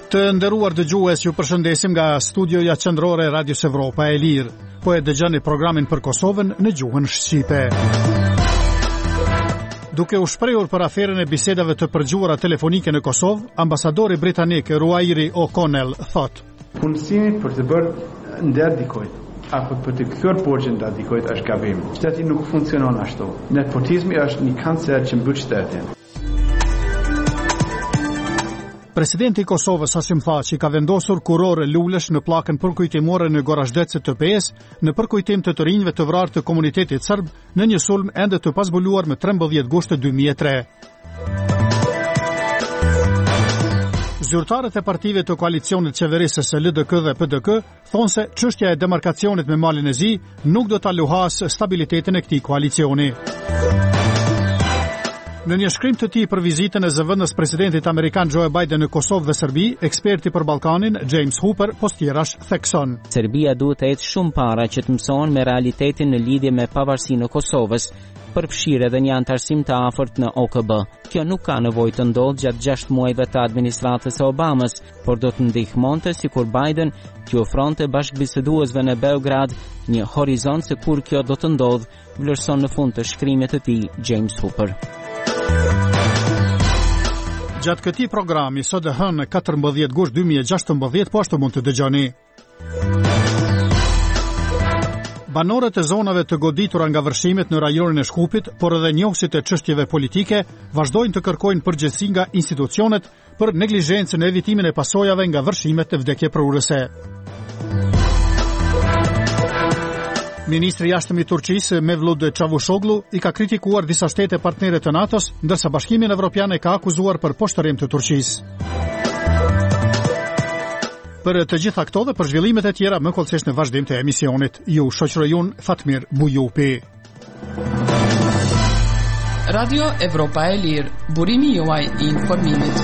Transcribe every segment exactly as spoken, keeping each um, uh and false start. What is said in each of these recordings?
Të nderuar dëgjues, ju përshëndesim nga studioja qendrore e Radios Evropa e Lirë. Po e dëgjoni programin për Kosovën në gjuhën shqipe. Duke u shprehur për aferën e bisedave të përgjuara telefonike në Kosovë, ambasadori britanik Ruairi O'Connell thot: Punësimi për të bërë nder dikujt apo për të kthyer borxhin ndaj dikujt është gabim. Shteti nuk funksionon ashtu. Nepotizmi është një kancer që mbyll shtetin. Presidenti i Kosovës Hashim Thaçi ka vendosur kurorë lulesh në pllakën përkujtimore në Gorazhdec të P S në përkujtim të të rinjve të vrarë të komunitetit serb në një sulm ende të pazbuluar më trembëdhjetë gusht dy mijë e tre. Zyrtarët e partive të koalicionit qeverisës L D K dhe P D K thonë se çështja e demarkacionit me Malin e Zi nuk do ta luhas stabilitetin e këtij koalicioni. Në një shkrim të tij për vizitën e zëvendës presidentit amerikan Joe Biden në Kosovë dhe Serbi, eksperti për Ballkanin James Hooper postierash thekson: Serbia duhet të jetë shumë para që të mëson me realitetin në lidhje me pavarësinë e Kosovës, përfshirë edhe një antarësim të afërt në O K B. Kjo nuk ka nevojë të ndodhë gjatë gjashtë muajve të administratës së Obamas, por do të ndihmonte sikur Biden të ofronte bashkëbiseduesve në Beograd një horizont se kur kjo do të ndodhë, vlerëson në fund të shkrimit të tij James Hooper. Gjatë këtij programi sot e hënë katërmbëdhjetë gusht dy mijë e gjashtëmbëdhjetë po ashtu mund të dëgjoni. Banorët e zonave të goditura nga vërshimet në rajonin e Shkupit, por edhe njohësit e çështjeve politike, vazhdojnë të kërkojnë përgjegjësi nga institucionet për neglizhencën e evitimin e pasojave nga vërshimet e vdekjeprurëse. Ministri i jashtëm i Turqisë Mevlut Çavuşoglu i ka kritikuar disa shtete partnere të NATO-s, ndërsa Bashkimi Evropian e ka akuzuar për poshtërim të Turqisë. Për të gjitha këto dhe për zhvillimet e tjera më kollësisht në vazhdim të emisionit, ju shoqëroj unë Fatmir Bujupi. Radio Evropa e Lirë, burimi juaj i informimit.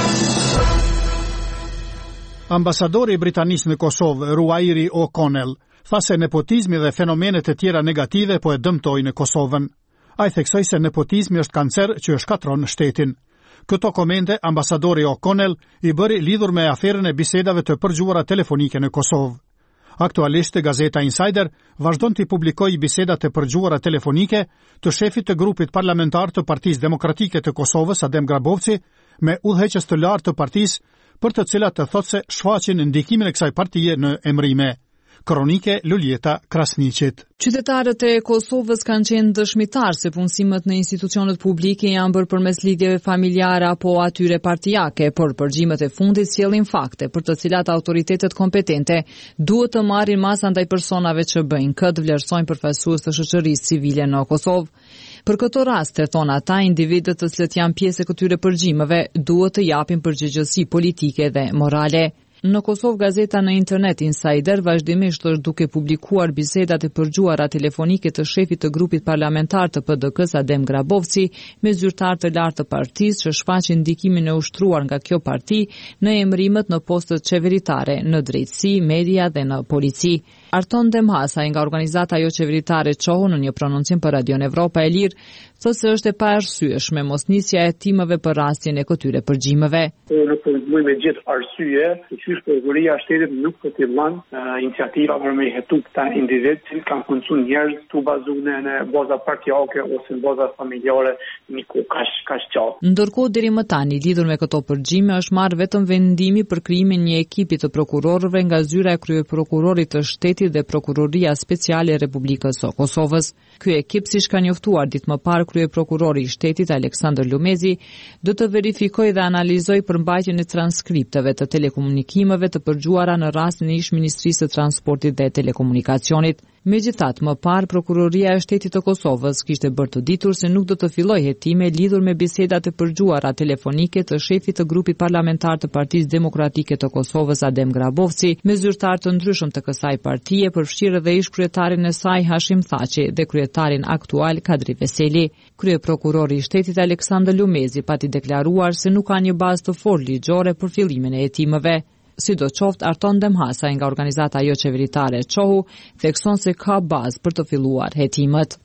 Ambasadori britanisë në Kosovë, Ruairi O'Connell, tha se nepotizmi dhe fenomenet e tjera negative po e dëmtojnë Kosovën. Ai theksoi se nepotizmi është kancer që e shkatron shtetin. Këto komente ambasadori O'Connell i bëri lidhur me aferën e bisedave të përgjuara telefonike në Kosovë. Aktualisht gazeta Insider vazhdon të publikojë bisedat e përgjuara telefonike të shefit të grupit parlamentar të Partisë Demokratike të Kosovës Adem Grabovci me udhëheqës të lartë të partisë, për të cilat të thotë se shfaqin ndikimin e kësaj partie në emrime. Kronike Luljeta Krasniqit. Qytetarët e Kosovës kanë qenë dëshmitar se punësimet në institucionet publike janë bërë përmes lidhjeve familjare apo atyre partijake, por përgjimet e fundit sjellin fakte për të cilat autoritetet kompetente duhet të marrin masa ndaj personave që bëjnë këtë, vlerësojnë përfaqësues të shoqërisë civile në Kosovë. Për këto raste, thonë ata, individët të cilët janë pjesë e këtyre përgjimeve duhet të japin përgjegjësi politike dhe morale. Në Kosovë, gazeta në internet Insider vazhdimisht është duke publikuar bisedat e përgjuara telefonike të shefit të grupit parlamentar të P D K-s Adem Grabovci me zyrtar të lartë të partisë që shfaqin ndikimin e ushtruar nga kjo parti në emërimet në postët qeveritare, në drejtësi, media dhe në polici. Arton Demhasa nga organizata jo qeveritare Çohu në një prononcim për Radion Evropa e Lirë thotë se është e paarsyeshme mosnisja e hetimeve për rastin e këtyre përgjimeve. Nuk po mund me gjithë arsye, qysh prokuroria e shtetit nuk po fillon iniciativa për me hetu këta individ që kanë punësuar njerëz të bazuar në baza partijake ose në baza familjare, niku kash kash çao. Ndërkohë deri më tani lidhur me këto përgjime është marrë vetëm vendimi për krijimin një ekipi të prokurorëve nga zyra e kryeprokurorit të shtetit dhe Prokuroria Speciale e Republikës së Kosovës. Ky ekip, siç ka njoftuar ditë më parë kryeprokurori i shtetit Aleksandër Lumezi, do të verifikojë dhe analizojë përmbajtjen e transkripteve të telekomunikimeve të përgjuara në rastin e ish-ministrisë së transportit dhe telekomunikacionit. Megjithatë, më parë Prokuroria e Shtetit të Kosovës kishte bërë të ditur se nuk do të fillojë hetime lidhur me bisedat e përgjuara telefonike të shefit të grupit parlamentar të Partisë Demokratike të Kosovës Adem Grabovci me zyrtar të ndryshëm të kësaj partie, përfshirë dhe ish kryetarin e saj Hashim Thaçi dhe kryetarin aktual Kadri Veseli. Kryeprokurori i Shtetit Aleksandër Lumezi pati deklaruar se nuk ka një bazë të fortë ligjore për fillimin e hetimeve. Sidoqoftë, Arton Demhasa nga organizata jo qeveritare Çohu thekson se ka bazë për të filluar hetimet. Prokurori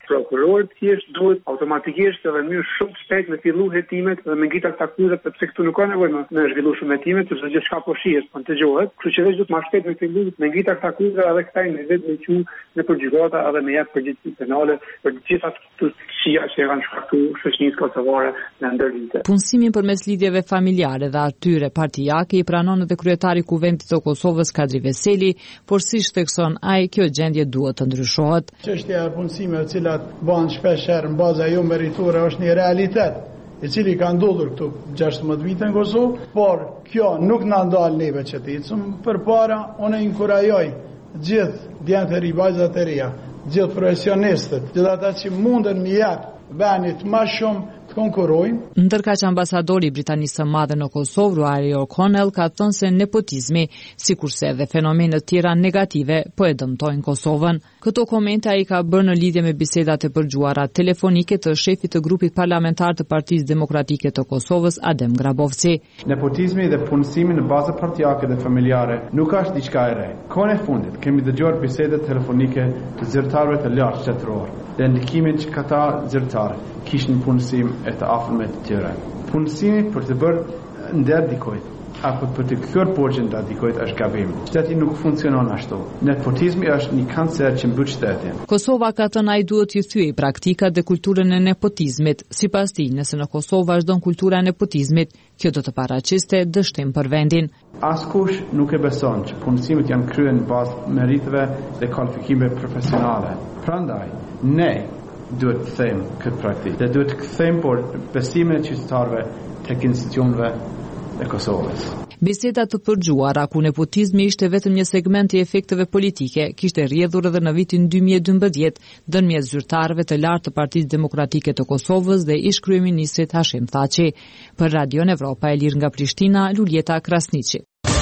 zgjeruar, thjesht duhet automatikisht edhe në mënyrë shumë të shpejtë me fillu hetimet dhe me ngritur këta akuzat, sepse këtu nuk ka nevojë me me zhvillu shumë hetimet, sepse gjithçka po shihet, po dëgohet. Kështu që vetë duhet më shpejt me fillu me ngritur këta akuzat edhe këta në vetë me qiu në përgjigata edhe me jap përgjegjësi penale për të gjitha këto çështje që kanë shkaktuar shoqërisë kosovare në ndërvite. Punësimin përmes lidhjeve familjare dhe atyre partijake i pranon edhe kryetari i Kuvendit të Kosovës Kadri Veseli, por siç thekson ai, kjo gjendje duhet të ndryshohet. Çështja e punësimeve të cilat bëhen shpesh herë në baza jo meritore është një realitet, i cili ka ndodhur këtu gjashtëdhjetë vite në Kosovë, por kjo nuk na ndal neve që të ecim përpara. Unë inkurajoj gjithë djemtë e ri, vajzat e reja, gjithë profesionistët, gjithë ata që munden me jap venit më shumë të konkurrojnë. Ndërkaq ambasadori i Britanisë së Madhe në Kosovë, Ruairi O'Connell, ka thënë se nepotizmi, sikurse edhe fenomene të tjera negative, po e dëmtojnë Kosovën. Këto komente ai ka bërë në lidhje me bisedat e përgjuara telefonike të shefit të grupit parlamentar të Partisë Demokratike të Kosovës, Adem Grabovci. Nepotizmi dhe punësimi në bazë partijake dhe familjare nuk është diçka e re. Kohën e fundit kemi dëgjuar biseda telefonike të zyrtarëve të lartë shtetëror dhe ndikimin që këta zyrtarë kishin punësim e të afërmit të tyre. Punësimi për të bërë nder dikujt apo për të kthyer borxhin ndaj dikujt është gabim. Shteti nuk funksionon ashtu. Nepotizmi është një kancer që mbyt shtetin. Kosova, ka thënë ai, duhet të thyejë praktikat dhe kulturën e nepotizmit. Sipas tij, nëse në Kosovë vazhdon kultura e nepotizmit, kjo do të paraqiste dështim për vendin. Askush nuk e beson që punësimet janë kryer në bazë meriteve dhe kualifikimeve profesionale. Prandaj, ne duhet të them këtë praktikë dhe duhet të kthejmë por besimin e qytetarëve tek institucioneve e Kosovës. Biseda të përgjuara ku nepotizmi ishte vetëm një segment i efekteve politike, kishte rrjedhur edhe në vitin dy mijë e dymbëdhjetë ndërmjet zyrtarëve të lartë të Partisë Demokratike të Kosovës dhe ish kryeministrit Hashim Thaçi. Për Radio Evropa e Lirë nga Prishtina, Luljeta Krasniqi.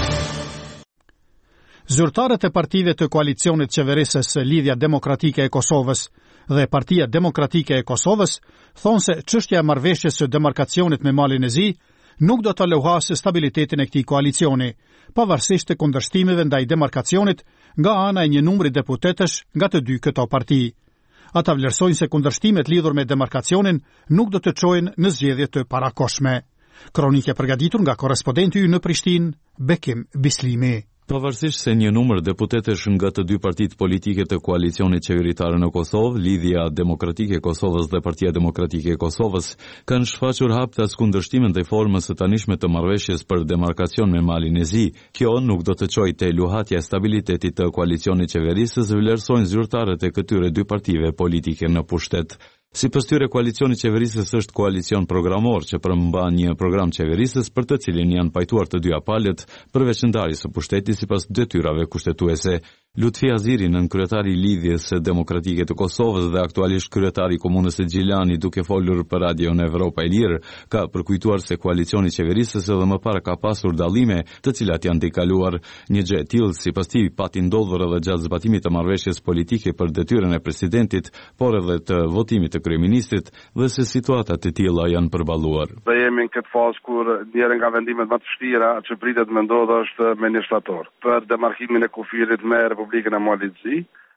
Zyrtarët e partive të koalicionit qeverisës Lidhja Demokratike e Kosovës dhe Partia Demokratike e Kosovës thonë se çështja e marrëveshjes së demarkacionit me Malin e Zi nuk do të llogasë stabilitetin e këtij koalicioni, pavarësisht të kundërshtimeve ndaj demarkacionit nga ana e një numri deputetësh nga të dy këto parti. Ata vlerësojnë se kundërshtimet lidhur me demarkacionin nuk do të çojnë në zgjedhje të parakohshme. Kronikë përgatitur nga korrespondenti ynë në Prishtinë, Bekim Bislimi. Pavarësisht se një numër deputetësh nga të dy partitë politike të koalicionit qeveritare në Kosovë, Lidhja Demokratike e Kosovës dhe Partia Demokratike e Kosovës, kanë shfaqur hap të kundërshtimin dhe formës së tanishme të marrëveshjes për demarkacion me Malin e Zi. Kjo nuk do të çojë te luhatja e stabilitetit të koalicionit qeverisës, vlerësojnë zyrtarët e këtyre dy partive politike në pushtet. Sipas tyre, koalicioni i qeverisës është koalicion programor që përmban një program qeverisës për të cilin janë pajtuar të dyja palët përveç ndarjes së pushtetit sipas detyrave kushtetuese. Lutfi Aziri, nën kryetari i Lidhjes Demokratike të Kosovës dhe aktualisht kryetari i komunës së Gjilani, duke folur për Radio Evropa e Lirë, ka përkujtuar se koalicioni i qeverisës edhe më parë ka pasur dallime, të cilat janë tejkaluar. Një gjë e tillë sipas tij pati ndodhur edhe gjatë zbatimit të marrëveshjes politike për detyrën e presidentit, por edhe të votimit të kryeministrit, dhe se situata të tilla janë përballuar. Ne jemi në këtë fazë kur njëra nga vendimet më të vështira që pritet me ndodhë është ministrator për demarkimin e kufirit me Republikën e Malit të Zi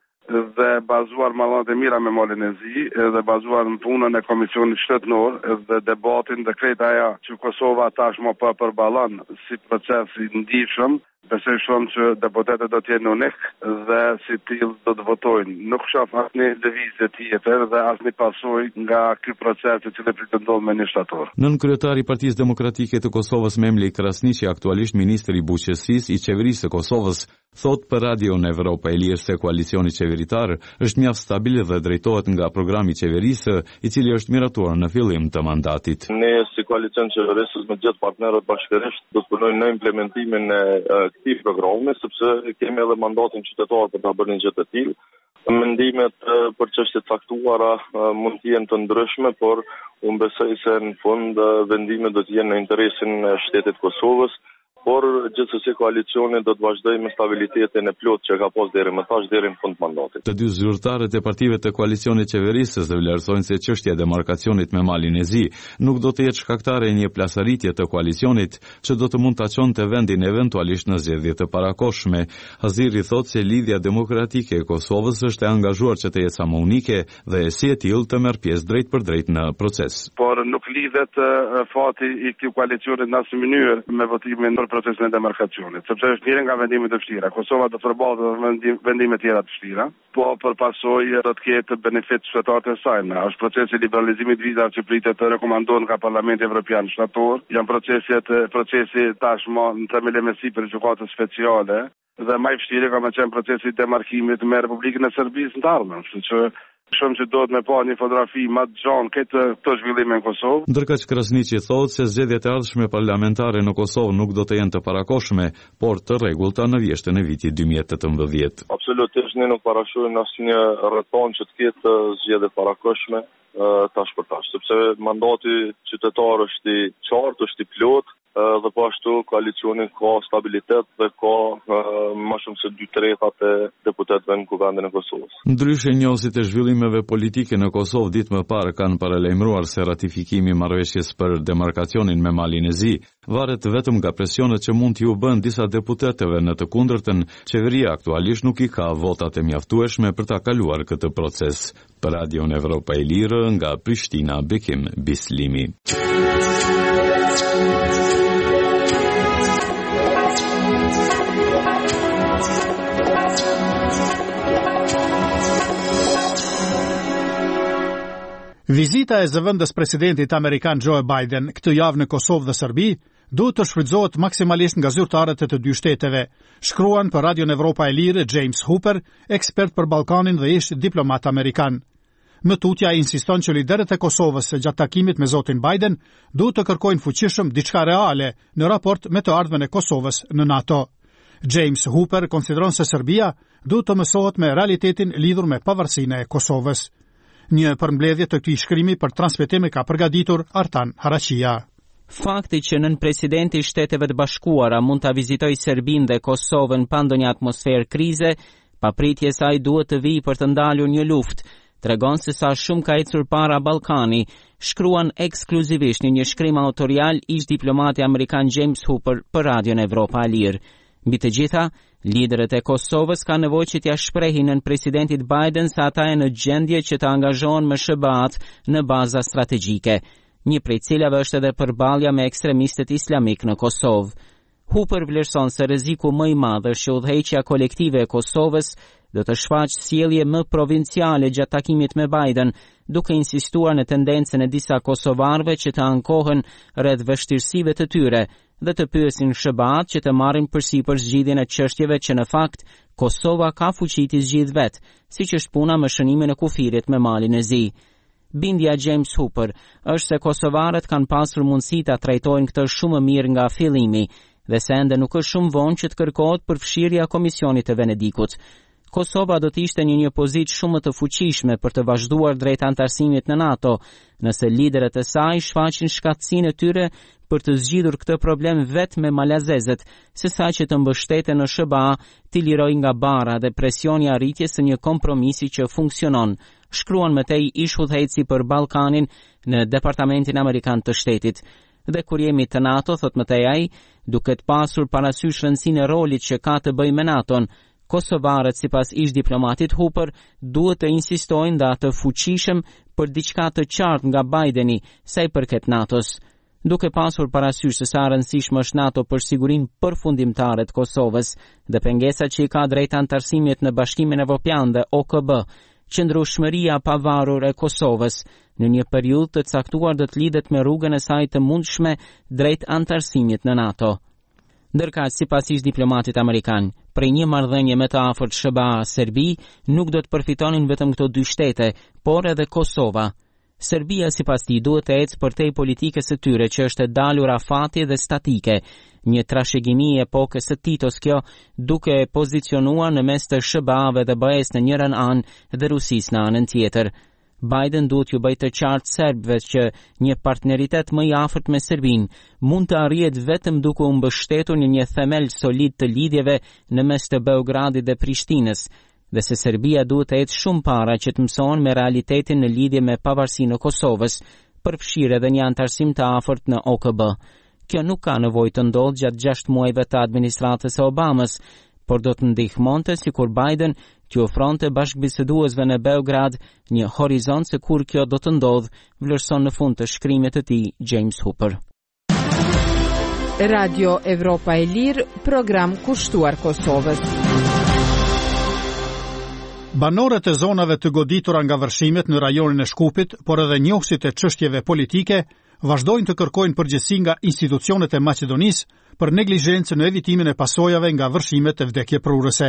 dhe bazuar marrëdhëniet e mira me Malin e Zi dhe bazuar në punën e Komisionit Shtetëror dhe debatin dhe krejt ajo që Kosova tashmë po përballon si proces i ndihshëm. Besoj shumë që deputetët do të jenë unik dhe si tillë do të votojnë. Nuk shoh asnjë lëvizje tjetër dhe asnjë pasojë nga ky proces i cili pritet ndodh me administrator. Nën kryetari i Partisë Demokratike të Kosovës, Memli Krasniqi, aktualisht ministri i bujqësisë i qeverisë së Kosovës, thot për Radio Evropa e Lirë se koalicioni qeveritar është mjaft stabil dhe drejtohet nga programi i qeverisë, i cili është miratuar në fillim të mandatit. Ne si koalicion qeverisës me gjithë partnerët bashkërisht do të punojmë në implementimin e këtij programi, sepse kemi edhe mandatin qytetar për ta bërë një gjë të tillë. Mendimet për çështjet caktuara mund të jenë të ndryshme, por unë besoj se në fund vendimet do të jenë në interesin e shtetit Kosovës por gjithsesi koalicioni do të vazhdojë me stabilitetin e plot që ka pas deri më tash deri në fund të mandatit. Të dy zyrtarët e partive të koalicionit qeverisës dhe vlerësojnë se çështja e demarkacionit me Malin e Zi nuk do të jetë shkaktare e një plasëritje të koalicionit që do të mund ta çonte vendin eventualisht në zgjedhje të parakohshme. Haziri thotë se lidhja demokratike e Kosovës është e angazhuar që të jetë sa më unike dhe si e tillë të merr pjesë drejt për drejt në proces. Por nuk lidhet uh, fati i këtij koalicioni në asnjë mënyrë me votimin për procesin e demarkacionit, sepse është njëri nga vendimet të vështira. Kosova do përballet me vendime të tjera të vështira, po për pasojë do të ketë benefit qytetarët e saj. Është procesi i liberalizimit vizave që pritet të rekomandohen nga Parlamenti Evropian shtator. Janë proceset procesi tashmë në themelë me sipër gjykatës speciale dhe më i vështirë ka më qenë procesi i demarkimit me Republikën e Serbisë në të ardhmen, kështu që shumë që do të me pa një fotografi ma të gjanë këtë të zhvillime në Kosovë. Ndërka që Krasniqi thotë se zgjedhjet e ardhshme parlamentare në Kosovë nuk do të jenë të parakohshme, por të rregullta në vjeshtën e vitit dy mijë e tetëmbëdhjetë. Absolutisht ne nuk parashojmë asnjë rrethon që të ketë zgjedhje parakohshme tash për tash, sepse mandati qytetar është i qartë, është i plot, dhe po ashtu koalicioni ka stabilitet dhe ka më shumë se dy tretat e deputetëve në Kuvendin e Kosovës. Ndryshe, njohësit e zhvillimeve politike në Kosovë ditë më parë kanë paralajmëruar se ratifikimi i marrëveshjes për demarkacionin me Malin e Zi varet vetëm nga presionet që mund t'ju bën disa deputetëve. Në të kundërtën, qeveria aktualisht nuk i ka votat e mjaftueshme për ta kaluar këtë proces. Për Radion Evropa e Lirë nga Prishtina, Bekim Bislimi. Vizita e zëvendës presidentit amerikan Joe Biden këtë javë në Kosovë dhe Serbi duhet të shfrytëzohet maksimalisht nga zyrtarët e të dy shteteve, shkruan për Radion Evropa e Lirë James Hooper, ekspert për Ballkanin dhe ish diplomat amerikan. Më tutja insiston që liderët e Kosovës gjatë takimit me zotin Biden duhet të kërkojnë fuqishëm diçka reale në raport me të ardhmen e Kosovës në NATO. James Hooper konsideron se Serbia duhet të mësohet me realitetin lidhur me pavarësinë e Kosovës. Një përmbledhje të këtij shkrimi për transmetim ka përgatitur Artan Haraqia. Fakti që nën presidenti i Shteteve të Bashkuara mund ta vizitojë Serbinë dhe Kosovën pa ndonjë atmosferë krize, papritje se ai duhet të vijë për të ndalur një luftë, tregon se sa shumë ka ecur para Ballkani, shkruan ekskluzivisht në një shkrim autorial ish diplomati amerikan James Hooper për Radion Evropa e Lirë. Mbi të gjitha, liderët e Kosovës ka nevojë që t'ia shprehin në presidentit Biden se ata janë në gjendje që të angazhohen me S B A-t në baza strategjike, një prej cilave është edhe përballja me ekstremistët islamik në Kosovë. Hooper vlerëson se rreziku më i madh është që udhëheqja kolektive e Kosovës do të shfaqë sjellje më provinciale gjatë takimit me Biden, duke insistuar në tendencën e disa kosovarëve që të ankohen rreth vështirësive të tyre dhe të pyesin S B A-t që të marrin përsipër zgjidhjen e çështjeve që në fakt Kosova ka fuqi të zgjidhë vet, siç është puna me shënimin e kufirit me Malin e Zi. Bindja James Hooper është se kosovarët kanë pasur mundësi ta trajtojnë këtë shumë më mirë nga fillimi dhe se ende nuk është shumë vonë që të kërkohet përfshirja Komisionit të Venedikut. Kosova do të ishte në një pozitë shumë të fuqishme për të vazhduar drejt antarësimit në NATO, nëse liderët e saj shfaqin shkatësinë e tyre për të zgjidhur këtë problem vetëm me malazezet, sesa që të mbështeten në S B A, t'i lirojë nga bara dhe presioni arritjes së një kompromisi që funksionon, shkruan më tej ish udhëheqësi për Ballkanin në Departamentin Amerikan të Shtetit. Dhe kur jemi të NATO, thot më tej ai, duket pasur parasysh rëndësinë e rolit që ka të bëjë me NATO-n, kosovarët sipas ish diplomatit Hooper duhet të insistojnë dhe atë fuqishëm për diçka të qartë nga Bideni sa i përket NATO-s. Duke pasur parasysh se sa rëndësishme është NATO për sigurinë përfundimtare të Kosovës dhe pengesat që i ka drejt antarësimit në Bashkimin Evropian dhe O K B, qëndrueshmëria pavarur e Kosovës në një periudhë të caktuar do të lidhet me rrugën e saj të mundshme drejt antarësimit në NATO. Ndërka, sipas ish diplomatit amerikan, prej një marrëdhënie më të afërt S B A-Serbi nuk do të përfitonin vetëm këto dy shtete, por edhe Kosova. Serbia sipas tij duhet të ecë përtej politikës së tyre që është e dalur afati dhe statike, një trashëgimi e epokës së Titos kjo, duke e pozicionuar në mes të S B A-ve dhe B E S në njërin anë dhe Rusisë në anën tjetër. Biden duhet ju bëjë të qartë serbëve që një partneritet më i afërt me Serbinë mund të arrihet vetëm duke u mbështetur në një themel solid të lidhjeve në mes të Beogradit dhe Prishtinës, dhe se Serbia duhet të jetë shumë para që të mësohen me realitetin në lidhje me pavarësinë e Kosovës, përfshirë edhe një antarësim të afërt në O K B. Kjo nuk ka nevojë të ndodhë gjatë gjashtë muajve të administratës së Obamës, por do të ndihmonte sikur Biden të ofronte bashkëbiseduesve në Beograd një horizont se kur kjo do të ndodhë, vlerëson në fund të shkrimit të tij James Hooper. Radio Evropa e Lirë, program kushtuar Kosovës. Banorët e zonave të goditura nga vërshimet në rajonin e Shkupit, por edhe njohësit e çështjeve politike, vazhdojnë të kërkojnë përgjegjësi nga institucionet e Maqedonisë për neglizhencën në evitimin e pasojave nga vërshimet e vdekjeprurëse.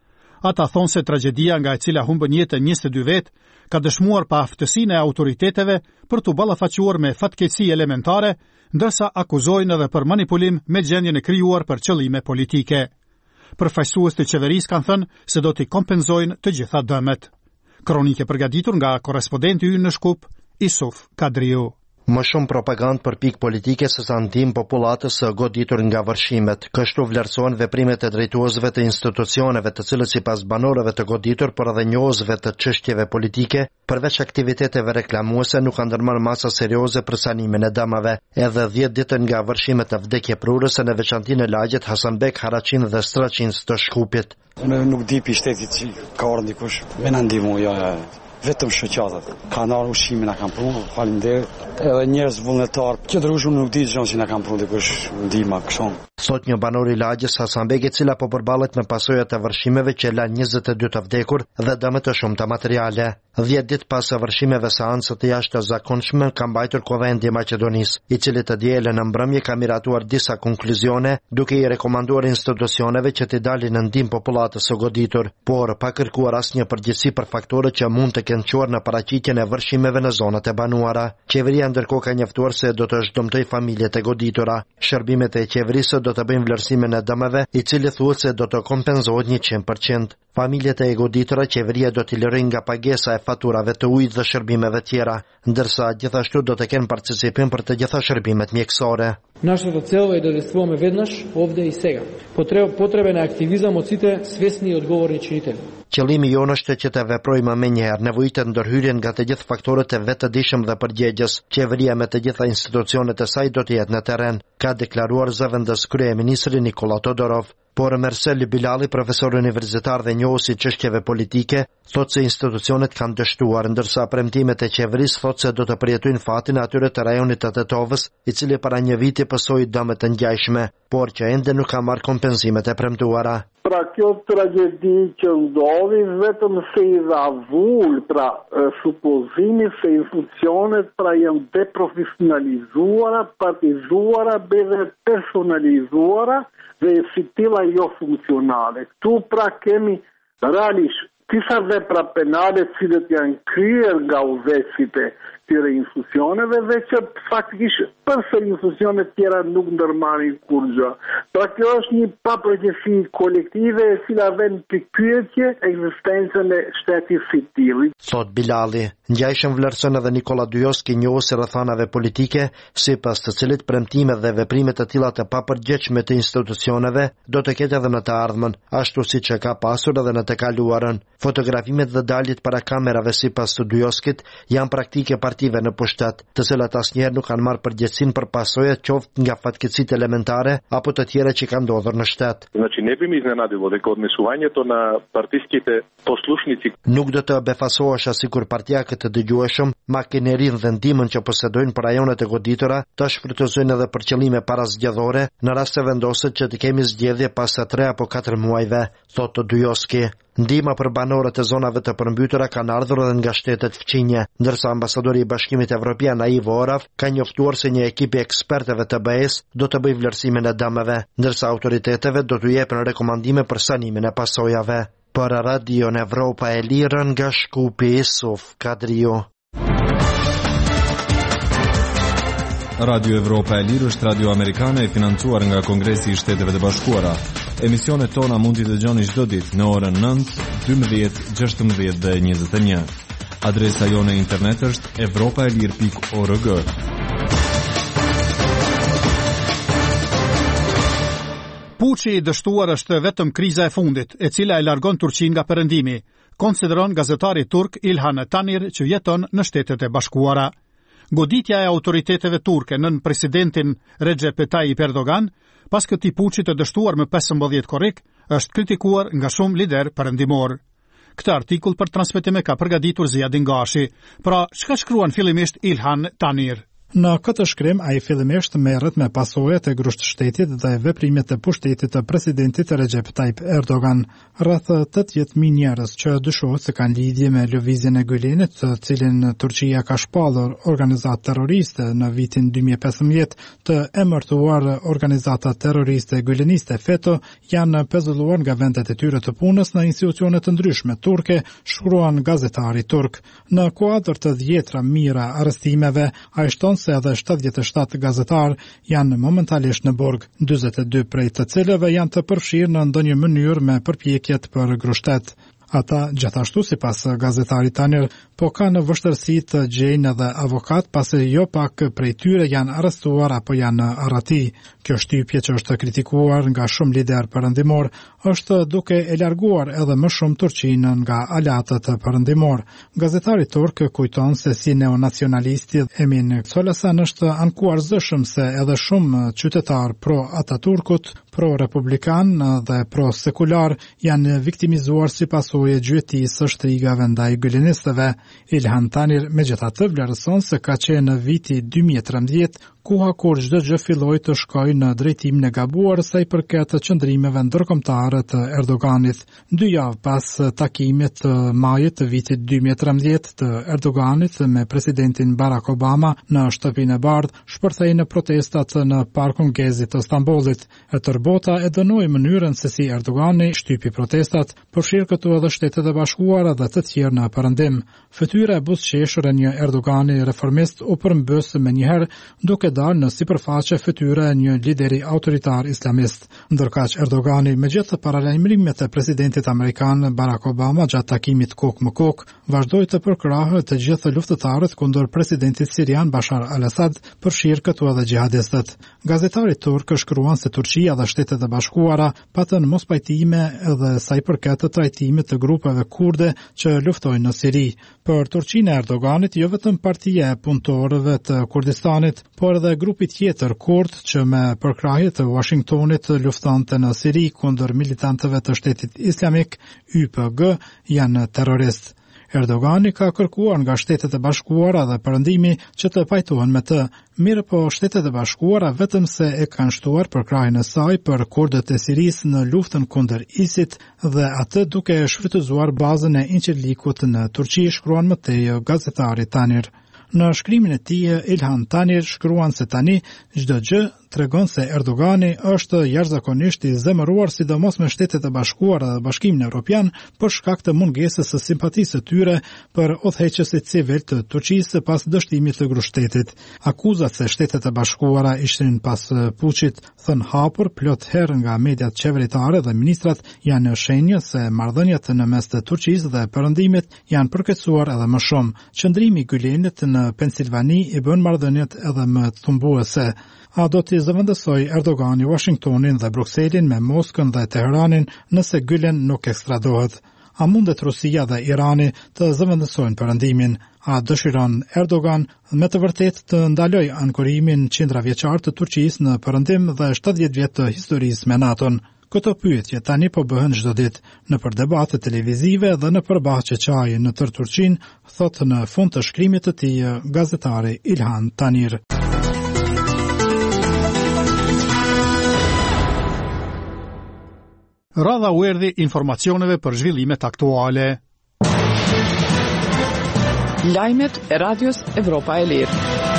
Ata thonë se tragedia nga e cila humbën jetën njëzet e dy vet ka dëshmuar pa aftësinë e autoriteteve për të ballafaquar me fatkeqësi elementare, ndërsa akuzojnë edhe për manipulim me gjendjen e krijuar për qëllime politike. Përfaqësues të qeverisë kanë thënë se do t'i kompenzojnë të gjitha dëmet. Kronike përgatitur nga korrespondenti ynë në Shkup, Isuf Kadriu. Më shumë propagandë për pikë politike se sa ndihmë popullatës së goditur nga vërshimet. Kështu vlerësohen veprimet e drejtuesve të institucioneve, të cilët sipas banorëve të goditur, por edhe njohësve të çështjeve politike, përveç aktiviteteve reklamuese, nuk kanë ndërmarrë masa serioze për sanimin e dëmave. Edhe dhjetë ditë nga vërshimet e vdekjeprurëse në veçanti në lagjet Hasanbek, Haraqin dhe Straçin të Shkupit. Unë nuk di pi shtetit që ka orë ndikush, me në ndimu, jo, vetëm shoqatat. Ka ndarë ushimin a kam prunë, faleminderit. Edhe njerëz vullnetar, që dërgush unë nuk di gjën që na kam prunë dikush ndihma këshon. Sot një banor i lagjes Hasanbek, e cila po përballet me pasojat e vërshimeve që la njëzet e dy të vdekur dhe dëme të shumta materiale. dhjetë ditë pas vërshimeve seancë të jashtëzakonshme ka mbajtur Kuvendi i Maqedonisë, i cili të dielën në mbrëmje ka miratuar disa konkluzione, duke i rekomanduar institucioneve që t'i dalin në ndihmë popullatës së goditur, por pa kërkuar asnjë përgjegjësi për faktorët që mund të kenë çuar në paraqitjen e vërshimeve në zonat e banuara. Qeveria ndërkohë ka njoftuar se do të zhdomtoj familjet e goditura. Shërbimet e qeverisë do të bëjnë vlerësimin e dëmeve, i cili thuhet se do të kompenzohet njëqind përqind. Familjet e goditura qeveria do t'i lërojë nga pagesa e faturave të ujit dhe shërbimeve tjera, ndërsa gjithashtu do të kenë participim për të gjitha shërbimet mjekësore. Нашето цел е да действуваме веднаш, овде и сега. Потребен е активизам од сите свесни и одговорни чинители. Qëllimi jonë është që të veprojmë më njëherë, nevojitet ndërhyrjen nga të gjithë faktorët e vetëdijshëm dhe përgjegjës. Qeveria me të gjitha institucionet e saj do të jetë në terren, ka deklaruar zëvendës kryeministri Nikola Todorov. Por Mersel Bilali, profesor universitar dhe njohës i çështjeve politike, thot se institucionet kanë dështuar, ndërsa premtimet e qeverisë thot se do të përjetojnë fatin atyre të rajonit të Tetovës, i cili para një viti pësoi dëme të ngjashme, por që ende nuk ka marrë kompenzimet e premtuara. Pra kjo tragjedi që ndodhi vetëm se i dha vull, pra supozimi se institucionet pra janë deprofesionalizuara, partizuara, dhe personalizuara dhe si tilla jo funksionale. Ktu pra kemi realisht disa vepra penale të cilët janë kryer nga udhëheqësit e këtyre institucioneve dhe që faktikisht përsëri institucionet tjera nuk ndërmarrin kurrë. Pra kjo është një papërgjegjësi kolektive e cila vën pikpyetje ekzistencën e shtetit si tillë. Thot Bilali. Ngjajshëm vlerëson edhe Nikola Dujoski, njohës i rrethanave politike, sipas të cilit premtimet dhe veprimet e tilla të papërgjegjshme të institucioneve do të ketë edhe në të ardhmen, ashtu siç e ka pasur edhe në të kaluarën. Fotografimet dhe daljet para kamerave sipas të Dujoskit janë praktike partive në pushtet, të cilat asnjëherë nuk kanë marrë përgjegjësinë për pasojat qoftë nga fatkeqësitë elementare apo të tjera që kanë ndodhur në shtet. Значи не би ме изненадило дека однесувањето на партиските послушници Nuk do të befasohesha sikur partijakët të dëgjueshëm, makinerinë dhe ndihmën që posedojnë për rajonet e goditura të shfrytëzojnë edhe për qëllime parazgjedhore në rast se vendoset që të kemi zgjedhje pas tre apo katër muajve, thotë Dujoski. Ndihma për banorët e zonave të përmbytura kanë ardhur edhe nga shtetet fqinje, ndërsa ambasadori i Bashkimit Evropian Ivo Orav ka njoftuar se një ekip i ekspertëve të B E-s do të bëjë vlerësimin e dëmeve, ndërsa autoriteteve do t'u jepen rekomandime për sanimin e pasojave. Për Radio Evropa e Lirë nga Shkupi, Isuf Kadriu. Radio Evropa e Lirë është radio amerikane e financuar nga Kongresi i Shteteve të Bashkuara. Emisionet tona mund t'i dëgjoni çdo ditë në orën nëntë, dymbëdhjetë, gjashtëmbëdhjetë dhe njëzet e një. Adresa jone internet është evropaelir pikë org. Puçi i dështuar është vetëm kriza e fundit, e cila e largon Turqinë nga perëndimi, konsideron gazetari turk Ilhan Tanir që jeton në Shtetet e Bashkuara. Goditja e autoriteteve turke nën presidentin Recep Tayyip Erdogan, pas këtij puçi të dështuar më pesëmbëdhjetë korrik, është kritikuar nga shumë lider perëndimor. Këtë artikull për transmetim e ka përgatitur Ziadin Gashi. Pra, çka shkruan fillimisht Ilhan Tanir? Në këtë shkrim, a i fillimisht merret me pasojat e grushtshtetit dhe veprimet e pushtetit të presidentit Recep Tayyip Erdogan. Rreth tetëdhjetë mijë njerëz që dyshohet se kanë lidhje me lëvizjen e Gülenit, të cilin Turqia ka shpallur organizatë terroriste në vitin dy mijë e pesëmbëdhjetë, të emërtuar organizata terroriste güleniste FETÖ, janë pezulluar nga vendet e tyre të punës në institucione të ndryshme turke, shkruan gazetari turk. Në kuadër të dhjetra mijëra arrestimeve, ai shton se edhe shtatëdhjetë e shtatë gazetar janë momentalisht në burg, dyzet e dy prej të cilëve janë të përfshirë në ndonjë mënyrë me përpjekjet për grushtet. Ata, gjithashtu si pas gazetari Tanir, po ka në vështërsi të gjejnë edhe avokat, pasi jo pak prej tyre janë arrestuar apo janë arrati. Kjo shtypje që është kritikuar nga shumë lider perëndimor, është duke e larguar edhe më shumë Turqinë nga alatët perëndimor. Gazetari turk kujton se si neonacionalisti Emin Solasan është ankuar zëshëm se edhe shumë qytetar pro-Ataturkut, pro-republikan dhe pro-sekular janë viktimizuar si pasojë gjyëtisë së shtrigave ndaj gülenistëve. Ilhan Tanir megjithatë vlerëson se ka qenë në viti dy mijë e trembëdhjetë koha kur çdo gjë filloi të shkojë në drejtimin e gabuar sa i përket qëndrimeve ndërkombëtare të Erdoganit. Dy javë pas takimit të majit të vitit dy mijë e trembëdhjetë të Erdoganit me presidentin Barack Obama në shtëpinë e bardhë, shpërthei në protestat në parkun Gezi të Stambollit. E tërë bota e dënoi mënyrën se si Erdogani shtypi protestat, përfshirë këtu edhe Shtetet e Bashkuara dhe të tjerë në perëndim. Fytyra e buzëqeshur e një Erdogani reformist u përmbys menjëherë, duke dalë në sipërfaqe fytyra e një lideri autoritar islamist. Ndërkaq Erdogani, megjithëse paralajmërimet e presidentit amerikan Barack Obama gjatë takimit kokë më kokë, vazhdoi të përkrahë të gjithë luftëtarët kundër presidentit sirian Bashar al-Assad, përfshirë këtu edhe xhihadistët. Gazetari turk shkruan se Turqia dhe Shtetet e Bashkuara patën mospajtime edhe sa i përket të trajtimit të grupeve kurde që luftojnë në Siri. Për Turqinë e Erdoganit, jo vetëm partia e punëtorëve të Kurdistanit, por edhe grupi tjetër kurd që me përkrahje të Washingtonit luftonte në Siri kundër militantëve të Shtetit Islamik, Y P G, janë terroristë. Erdogani ka kërkuar nga Shtetet e Bashkuara dhe Perëndimi që të pajtohen me të, mirë po Shtetet e Bashkuara vetëm se e kanë shtuar përkrahjen e saj për kurdët e Sirisë në luftën kundër ISIS dhe atë duke shfrytëzuar bazën e Incirlikut në Turqi, shkruan më tej gazetari Tanir. Në shkrimin e tij, Ilhan Tanir shkruan se tani çdo gjë tregon se Erdogani është jashtëzakonisht i zemëruar sidomos me Shtetet e Bashkuara dhe Bashkimin Evropian për shkak të mungesës së simpatisë së tyre për udhëheqësit civil të Turqisë pas dështimit të grushtetit. Akuzat se Shtetet e Bashkuara ishin pas puçit thënë hapur plot herë nga mediat qeveritare dhe ministrat janë shenjë se marrëdhëniet në mes të Turqisë dhe Perëndimit janë përkeqësuar edhe më shumë. Qëndrimi i Gülenit në Pensilvani i bën marrëdhëniet edhe më tumbuese. A do t'i zëvendësoj Erdogani Washingtonin dhe Brukselin me Moskën dhe Teheranin nëse Gülen nuk ekstradohet? A mundet Rusia dhe Irani të zëvendësojnë Perëndimin? A dëshiron Erdogan me të vërtet të ndaloj ankorimin qindra vjeçar të Turqisë në Perëndim dhe shtatëdhjetë vjet të historisë me NATO-n? Këto pyetje tani po bëhen çdo ditë nëpër debate televizive dhe në përbahçe çaji në tërë Turqinë, thotë në fund të shkrimit të tij gazetari Ilhan Tanir. Radha u erdhi informacioneve për zhvillimet aktuale. Lajmet e Radios Evropa e Lirë.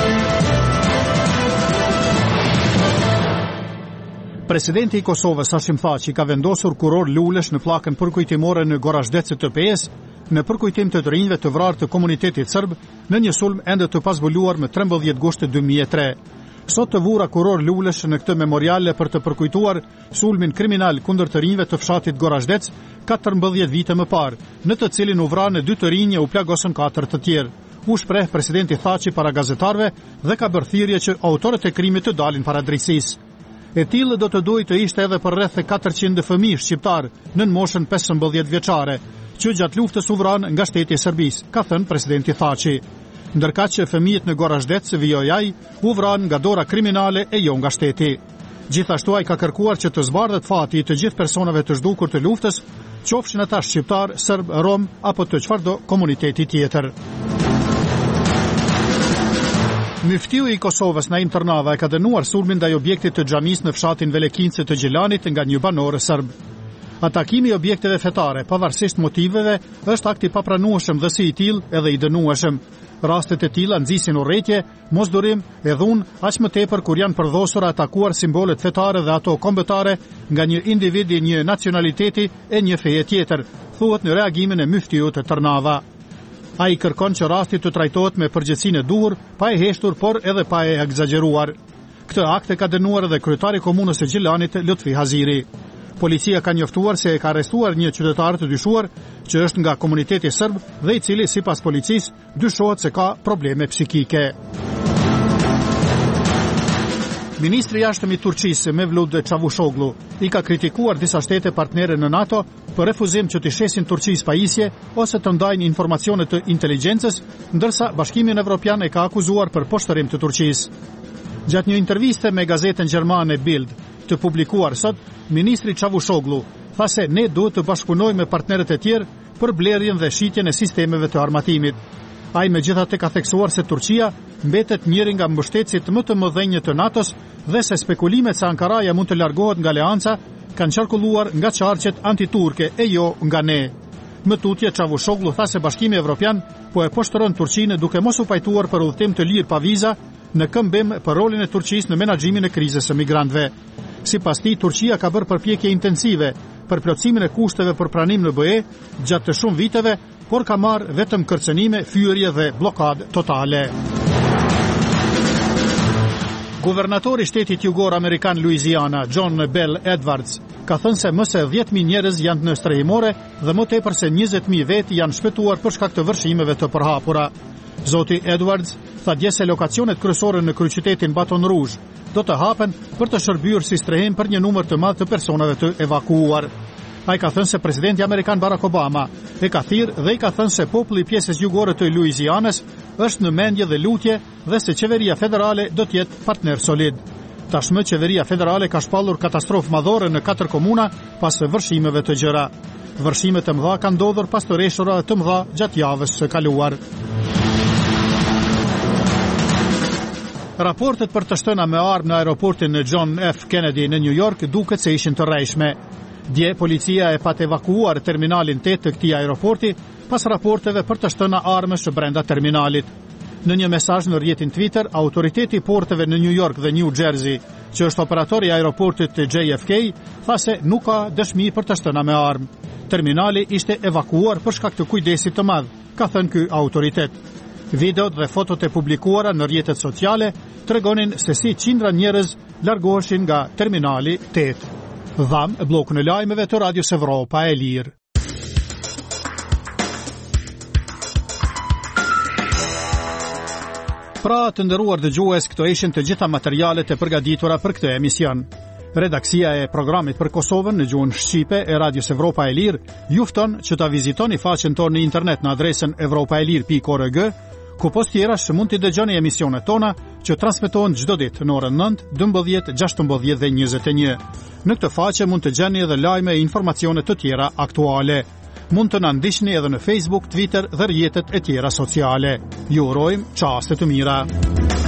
Presidenti i Kosovës Hashim Thaçi ka vendosur kuror lulesh në pllakën përkujtimore në Gorazhdec të T P S në përkujtim të të rinjve të vrarë të komunitetit serb në një sulm ende të pazbuluar më trembëdhjetë gusht dy mijë e tre. Sot të vura kuror lulesh në këtë memoriale për të përkujtuar sulmin kriminal kundër të rinjve të fshatit Gorazhdec, katërmbëdhjetë vite më parë, në të cilin u vranë dy të rinj e u plagosën katër të tjerë. U shpreh presidenti Thaçi para gazetarëve dhe ka bërë thirrje që autorët e krimit të dalin para drejtësisë. E tillë do të duhej të ishte edhe për rreth katërqind fëmijë shqiptar në moshën pesëmbëdhjetë vjeçare, që gjatë luftës u vranë nga shteti i Serbisë, ka thënë presidenti Thaçi. Ndërkaq që fëmijët në Gorazhdec, V O I, u vranë nga dora kriminale e jo nga shteti. Gjithashtu ai ka kërkuar që të zbardhet fati i të gjithë personave të zhdukur të luftës, qofshin ata shqiptar, serb, rom apo të çfarëdo komuniteti tjetër. Myftiu i Kosovës Naim Tërnava e ka dënuar sulmin ndaj objektit të xhamisë në fshatin Velekince të Gjelanit nga një banor serb. Atakimi i objekteve fetare, pavarësisht motiveve, është akt i papranueshëm dhe si i tillë edhe i dënueshëm. Rastet e tilla nxisin urrëtie, mosdurim e dhunë, aq më tepër kur janë përdosur atakuar simbolet fetare dhe ato kombëtare nga një individ i një nacionaliteti e një feje tjetër, thuhet në reagimin e myftiut të Tërnava. Ai kërkon që rasti të trajtohet me përgjegjësinë e duhur, pa e heshtur, por edhe pa e egzageruar. Këtë akt e ka dënuar edhe kryetari i komunës së Gjelanit, Lutfi Haziri. Policia ka njoftuar se e ka arrestuar një qytetar të dyshuar që është nga komuniteti serb dhe i cili sipas policisë dyshohet se ka probleme psikike. Ministri i jashtëm i Turqisë Mevlut Çavuşoglu i ka kritikuar disa shtete partnere në NATO për refuzim që të shesin Turqisë pajisje ose të ndajnë informacione të inteligjencës, ndërsa Bashkimi Evropian e ka akuzuar për poshtërim të Turqisë. Gjatë një interviste me gazetën gjermane Bild, të publikuar sot, ministri Çavuşoglu tha se ne duhet të bashkëpunojmë me partnerët e tjerë për blerjen dhe shitjen e sistemeve të armatimit. Ai megjithatë ka theksuar se Turqia mbetet njëri nga mbështetësit më të mëdhenj të NATO-s dhe se spekulimet se Ankaraja mund të largohet nga aleanca kanë qarkulluar nga qarqet antiturke e jo nga ne. Më tutje Çavuşoglu tha se Bashkimi Evropian po e poshtron Turqinë duke mos u pajtuar për udhëtim të lirë pa viza në këmbim për rolin e Turqisë në menaxhimin e krizës së migrantëve. Sipas tij, Turqia ka bërë përpjekje intensive për plotësimin e kushteve për pranim në B E gjatë të shumë viteve, por ka marrë vetëm kërcënime, fyerje dhe blokadë totale. Guvernatori i shtetit jugor amerikan Louisiana, John Bell Edwards, ka thënë se më se dhjetë mijë njerëz janë në strehimore dhe më tepër se njëzet mijë vetë janë shpëtuar për shkak të vërshimeve të përhapura. Zoti Edwards tha dje se lokacionet kryesore në kryeqytetin Baton Rouge do të hapen për të shërbyer si strehim për një numër të madh të personave të evakuuar. Ai ka thënë se presidenti amerikan Barack Obama e ka thirrë dhe i ka thënë se populli i pjesës jugore të Louisianës është në mendje dhe lutje dhe se qeveria federale do të jetë partner solid. Tashmë qeveria federale ka shpallur katastrofë madhore në katër komuna pas vërshimeve të gjëra. Vërshime të mëdha kanë ndodhur pas të rreshura të mëdha gjatë javës së kaluar. Raportet për të shtëna me armë në aeroportin John F. Kennedy në New York duket se ishin të rrejshme. Dje policia e pat evakuuar terminalin tetë të këtij aeroporti pas raporteve për të shtëna armësh brenda terminalit. Në një mesazh në rrjetin Twitter, autoriteti i porteve në New York dhe New Jersey, që është operatori i aeroportit të J F K, tha se nuk ka dëshmi për të shtëna me armë. Terminali ishte evakuuar për shkak të kujdesit të madh, ka thënë ky autoritet. Videot dhe fotot e publikuara në rrjetet sociale tregonin se si qindra njerëz largoheshin nga terminali tetë. Dham blokun e lajmeve të Radios Evropa e Lirë. Pra të nderuar dëgjues, këto ishin të gjitha materialet e përgatitura për këtë emision. Redaksia e programit për Kosovën në gjuhën shqipe e Radios Evropa e Lirë ju fton që ta vizitoni faqen tonë në internet në adresën evropaelir pikë org, ku post tjerash mund të dëgjoni emisionet tona që transmetohen çdo ditë në orën nëntë, dymbëdhjetë, gjashtëmbëdhjetë dhe njëzet e një. Në këtë faqe mund të gjeni edhe lajme e informacione të tjera aktuale. Mund të na ndiqni edhe në Facebook, Twitter dhe rrjetet e tjera sociale. Ju urojmë çaste të mira.